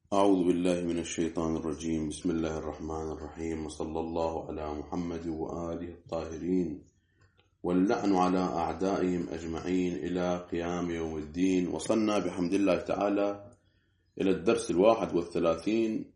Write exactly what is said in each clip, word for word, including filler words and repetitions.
أعوذ بالله من الشيطان الرجيم. بسم الله الرحمن الرحيم، وصلى الله على محمد وآله الطاهرين، واللعن على أعدائهم أجمعين إلى قيام يوم الدين. وصلنا بحمد الله تعالى إلى الدرس الواحد والثلاثين،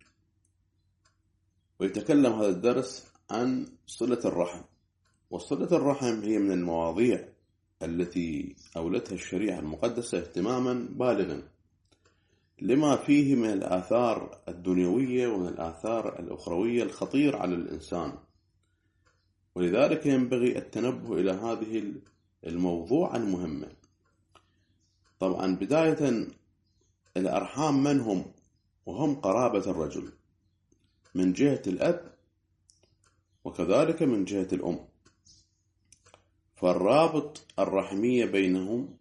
ويتكلم هذا الدرس عن صلة الرحم. وصلة الرحم هي من المواضيع التي أولتها الشريعة المقدسة اهتماما بالغا، لما فيه من الآثار الدنيوية ومن الآثار الأخروية الخطير على الإنسان، ولذلك ينبغي التنبه إلى هذه الموضوع المهمة. طبعا بداية، الأرحام من هم؟ وهم قرابة الرجل من جهة الأب وكذلك من جهة الأم، فالرابط الرحمية بينهم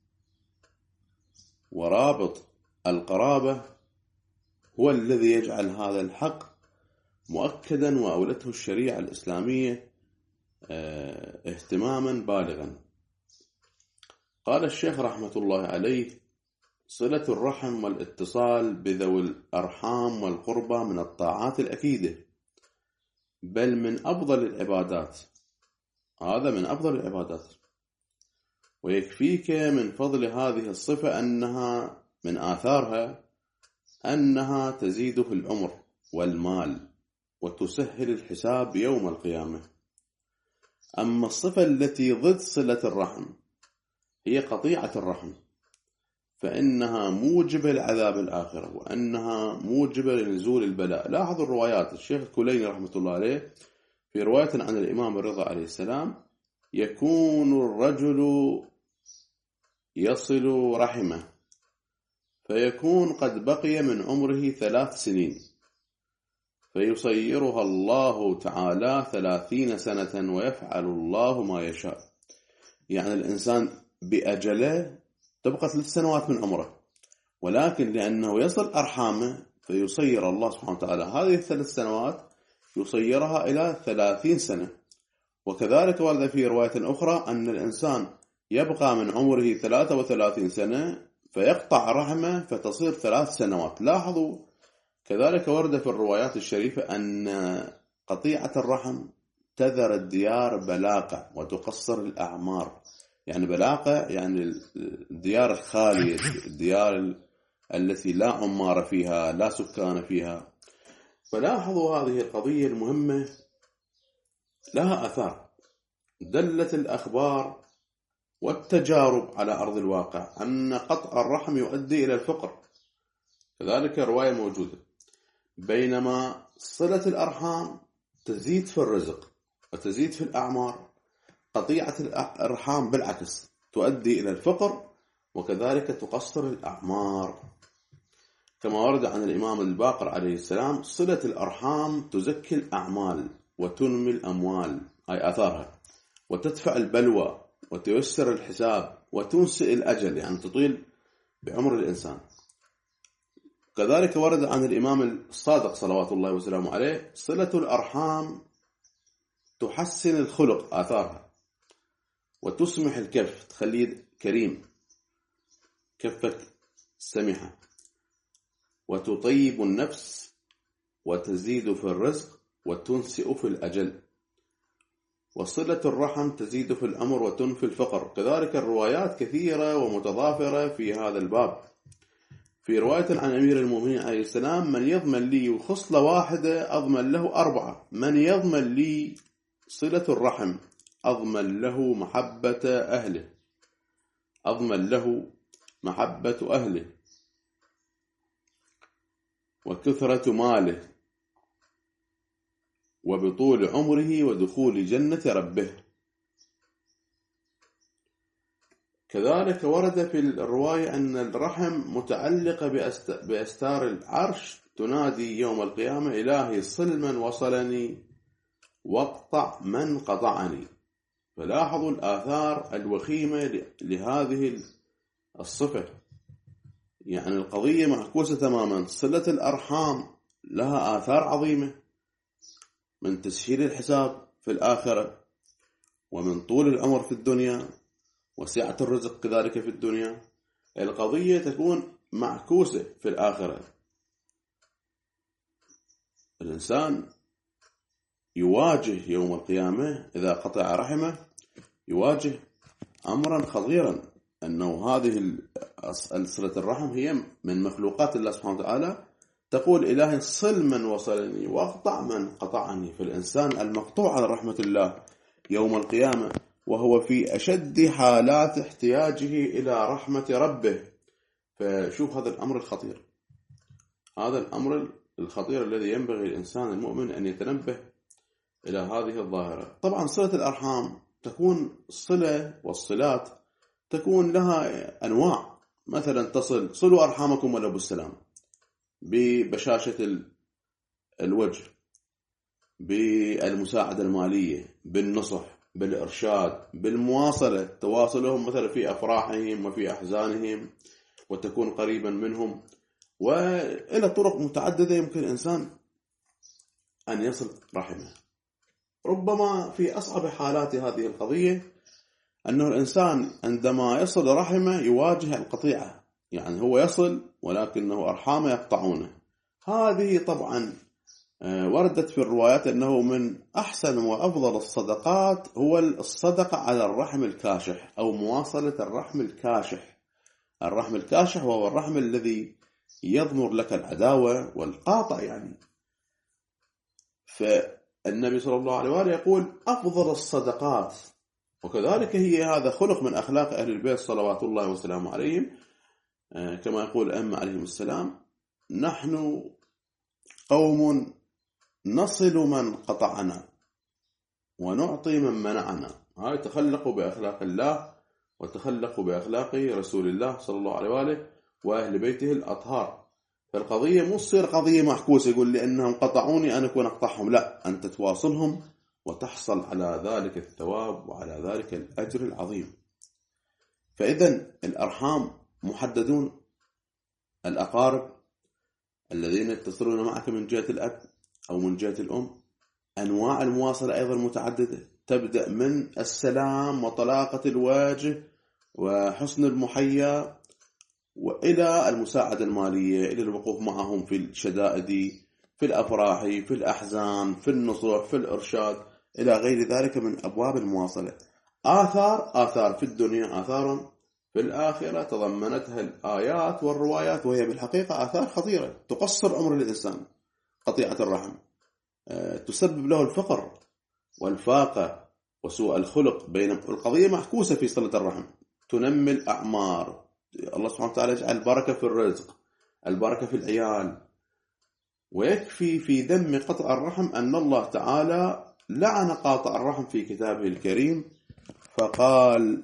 ورابط القرابة هو الذي يجعل هذا الحق مؤكدا، وأولته الشريعة الإسلامية اهتماما بالغا. قال الشيخ رحمة الله عليه: صلة الرحم والاتصال بذوي الأرحام والقربى من الطاعات الأكيدة، بل من أفضل العبادات. هذا من أفضل العبادات، ويكفيك من فضل هذه الصفة أنها من آثارها أنها تزيد في العمر والمال وتسهل الحساب يوم القيامة. أما الصفة التي ضد صلة الرحم هي قطيعة الرحم، فإنها موجبة لعذاب الآخرة، وأنها موجبة لنزول البلاء. لاحظوا الروايات. الشيخ الكليني رحمة الله عليه في رواية عن الإمام الرضا عليه السلام: يكون الرجل يصل رحمه فيكون قد بقي من عمره ثلاث سنين، فيصيرها الله تعالى ثلاثين سنة ويفعل الله ما يشاء. يعني الإنسان بأجله تبقى ثلاث سنوات من عمره، ولكن لأنه يصل أرحامه فيصير الله سبحانه وتعالى هذه الثلاث سنوات يصيرها إلى ثلاثين سنة. وكذلك ورد في رواية أخرى أن الإنسان يبقى من عمره ثلاثة وثلاثين سنة فيقطع رحمه فتصير ثلاث سنوات. لاحظوا كذلك ورد في الروايات الشريفة أن قطيعة الرحم تذر الديار بلاقة وتقصر الأعمار. يعني بلاقة يعني الديار الخالية، الديار التي لا عمار فيها، لا سكان فيها. فلاحظوا هذه القضية المهمة لها أثار، دلت الأخبار والتجارب على أرض الواقع أن قطع الرحم يؤدي إلى الفقر. كذلك رواية موجودة، بينما صلة الأرحام تزيد في الرزق وتزيد في الأعمار، قطيعة الأرحام بالعكس تؤدي إلى الفقر وكذلك تقصر الأعمار. كما ورد عن الإمام الباقر عليه السلام: صلة الأرحام تزكي الأعمال وتنمي الأموال، أي آثارها، وتدفع البلوى وتيسر الحساب وتنسئ الأجل، يعني تطيل بعمر الإنسان. كذلك ورد عن الإمام الصادق صلوات الله وسلامه عليه: صلة الأرحام تحسن الخلق، آثارها، وتسمح الكف، تخليه كريم، كفك سمحة، وتطيب النفس، وتزيد في الرزق، وتنسئ في الأجل. وصلة الرحم تزيد في الأمر وتنفي الفقر. كذلك الروايات كثيرة ومتضافرة في هذا الباب. في رواية عن أمير المؤمنين عليه السلام: من يضمن لي خصلة واحدة أضمن له أربعة، من يضمن لي صلة الرحم أضمن له محبة أهله، أضمن له محبة أهله وكثرة ماله وبطول عمره ودخول جنة ربه. كذلك ورد في الرواية أن الرحم متعلقة بأستار العرش، تنادي يوم القيامة: إلهي صل من وصلني واقطع من قطعني. فلاحظوا الآثار الوخيمة لهذه الصفة. يعني القضية معكوسة تماما. صلة الأرحام لها آثار عظيمة من تسهيل الحساب في الآخرة، ومن طول العمر في الدنيا، وسعة الرزق كذلك في الدنيا. القضية تكون معكوسة في الآخرة. الإنسان يواجه يوم القيامة إذا قطع رحمه يواجه أمرا خطيرا، أنه هذه صلة الرحم هي من مخلوقات الله سبحانه وتعالى. تقول إلهي صل من وصلني واقطع من قطعني. فالإنسان المقطوع عن رحمة الله يوم القيامة وهو في أشد حالات احتياجه إلى رحمة ربه. فشوف هذا الأمر الخطير، هذا الأمر الخطير الذي ينبغي الإنسان المؤمن أن يتنبه إلى هذه الظاهرة. طبعا صلة الأرحام تكون صلة، والصلات تكون لها أنواع. مثلا تصل صلوا أرحامكم ولو بالسلام، ببشاشة الوجه، بالمساعدة المالية، بالنصح، بالإرشاد، بالمواصلة، تواصلهم مثلا في أفراحهم وفي أحزانهم، وتكون قريبا منهم، وإلى طرق متعددة يمكن الإنسان أن يصل رحمه. ربما في أصعب حالات هذه القضية أنه الإنسان عندما يصل رحمه يواجه القطيعة، يعني هو يصل ولكنه أرحامه يقطعونه. هذه طبعا وردت في الروايات أنه من أحسن وأفضل الصدقات هو الصدقة على الرحم الكاشح، أو مواصلة الرحم الكاشح. الرحم الكاشح وهو الرحم الذي يضمر لك العداوة والقاطع يعني. فالنبي صلى الله عليه وآله يقول أفضل الصدقات، وكذلك هي هذا خلق من أخلاق أهل البيت صلوات الله وسلامه عليهم، كما يقول الأئمة عليهم السلام: نحن قوم نصل من قطعنا ونعطي من منعنا. هاي تخلقوا بأخلاق الله وتخلقوا بأخلاق رسول الله صلى الله عليه وآله وأهل بيته الأطهار. فالقضية مو تصير قضية محكوسة يقول لي أنهم قطعوني أنا أكون أقطعهم، لا، أنت تواصلهم وتحصل على ذلك الثواب وعلى ذلك الأجر العظيم. فإذن الأرحام محددون، الأقارب الذين يتصلون معك من جهة الأب أو من جهة الأم. أنواع المواصلة أيضا متعددة، تبدأ من السلام وطلاقة الوجه وحسن المحيا، وإلى المساعدة المالية، إلى الوقوف معهم في الشدائد، في الأفراح، في الأحزان، في النصح، في الإرشاد، إلى غير ذلك من أبواب المواصلة. آثار آثار في الدنيا، آثار في الآخرة تضمنتها الآيات والروايات، وهي بالحقيقة آثار خطيرة تقصر عمر الإنسان. قطيعة الرحم تسبب له الفقر والفاقة وسوء الخلق. بين القضية معكوسة في صلة الرحم، تنمي الأعمار، الله سبحانه وتعالى يجعل البركة في الرزق، البركة في العيال. ويكفي في ذم قطع الرحم أن الله تعالى لعن قاطع الرحم في كتابه الكريم، فقال: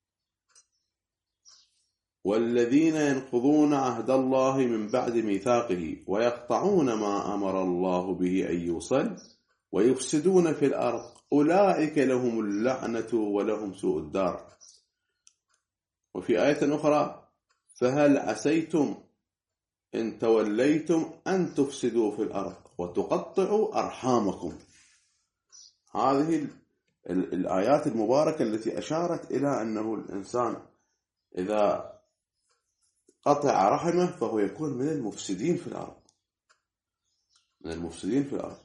والذين ينقضون عهد الله من بعد ميثاقه ويقطعون ما أمر الله به أن يوصل ويفسدون في الأرض أولئك لهم اللعنة ولهم سوء الدار. وفي آية أخرى: فهل عسيتم إن توليتم أن تفسدوا في الأرض وتقطعوا أرحامكم. هذه الآيات المباركة التي أشارت إلى أنه الإنسان إذا قطع رحمه فهو يكون من المفسدين في الأرض، من المفسدين في الأرض.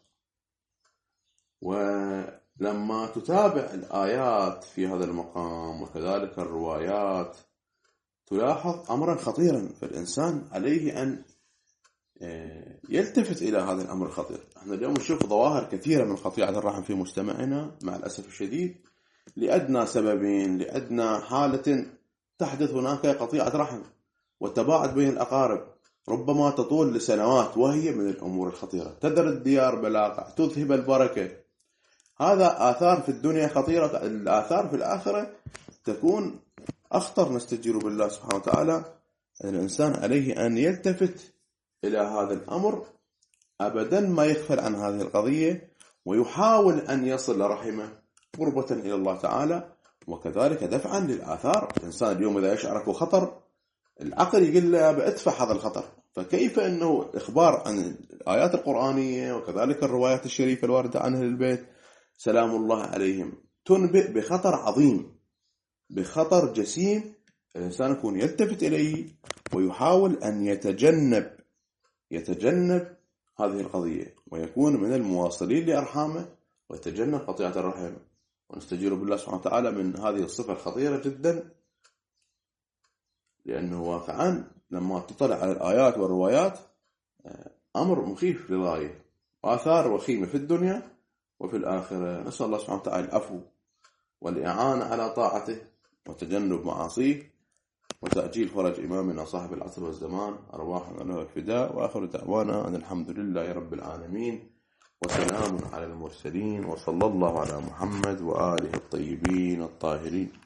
ولما تتابع الآيات في هذا المقام وكذلك الروايات تلاحظ أمرا خطيرا، فالإنسان عليه أن يلتفت إلى هذا الأمر الخطير. احنا اليوم نشوف ظواهر كثيرة من قطيعة الرحم في مجتمعنا مع الأسف الشديد، لأدنى سببين، لأدنى حالة تحدث هناك قطيعة رحم والتباعد بين الأقارب، ربما تطول لسنوات، وهي من الأمور الخطيرة. تذر الديار بلاقع، تذهب البركة. هذا آثار في الدنيا خطيرة، الآثار في الآخرة تكون أخطر. نستجير بالله سبحانه وتعالى. الإنسان عليه أن يلتفت إلى هذا الأمر، أبدا ما يغفل عن هذه القضية، ويحاول أن يصل رحمه قربة إلى الله تعالى، وكذلك دفعا للآثار. الإنسان اليوم إذا يشعرك خطر، العقل يقول له بأدفع هذا الخطر، فكيف أنه إخبار عن الآيات القرآنية وكذلك الروايات الشريفة الواردة عن أهل البيت سلام الله عليهم تنبئ بخطر عظيم، بخطر جسيم. الإنسان يكون يلتفت إليه ويحاول أن يتجنب يتجنب هذه القضية، ويكون من المواصلين لأرحامه ويتجنب قطيعة الرحم. ونستجير بالله سبحانه وتعالى من هذه الصفة الخطيرة جدا، لأنه واقعا لما تطلع على الآيات والروايات أمر مخيف للغاية، وآثار وخيمة في الدنيا وفي الآخرة. نسأل الله سبحانه وتعالى العفو والإعانة على طاعته وتجنب معاصيه، وتأجيل فرج إمامنا صاحب العصر والزمان، أرواحنا له الفداء. وآخر دعوانا أن الحمد لله رب العالمين، وسلام على المرسلين، وصلى الله على محمد وآله الطيبين الطاهرين.